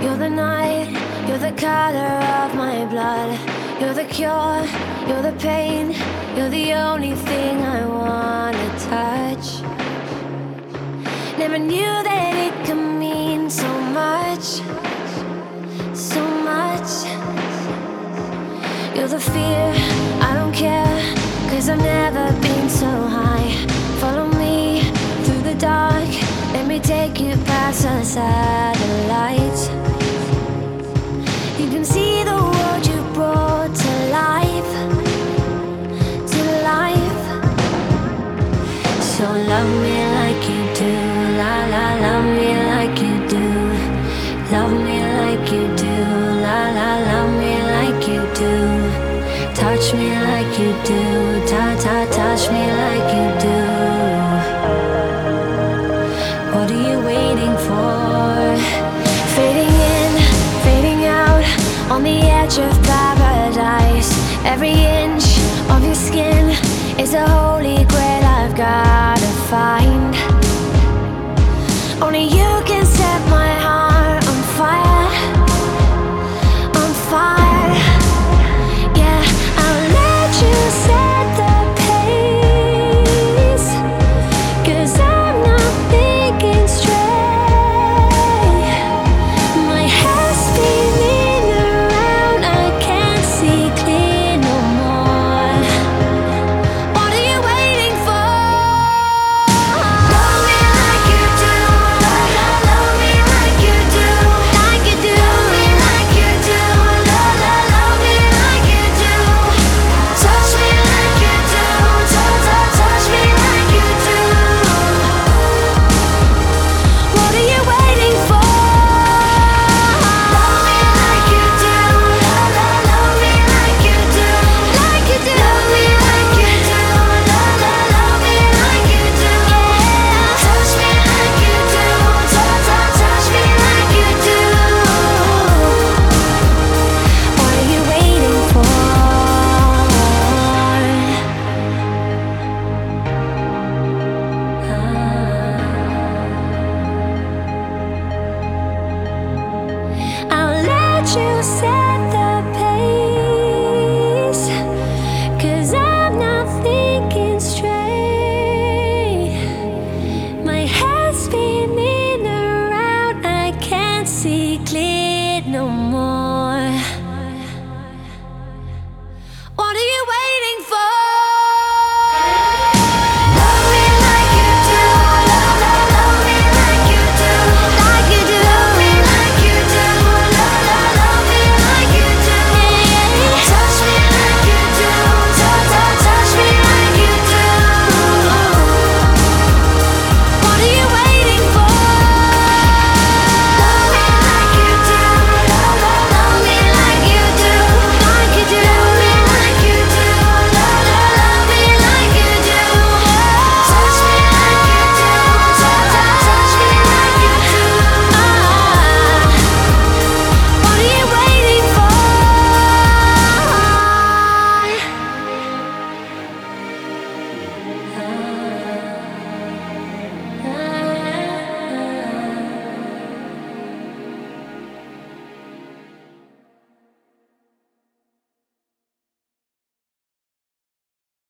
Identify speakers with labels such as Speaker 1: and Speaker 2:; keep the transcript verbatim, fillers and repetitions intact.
Speaker 1: You're the night, you're the color of my blood. You're the cure, you're the pain. You're the only thing I wanna touch. Never knew that it could mean so much, so much. You're the fear, I don't care, 'cause I've never been so high. Follow me through the dark, let me take you past the satellites. You can see the world you brought to life, to life. So love me like you do, la la, love me like you do. Love me like you do, la la, love me like you do. Touch me like you do, ta ta, touch me like you do. What are you waiting for? Fading in, fading out, on the edge of paradise. Every inch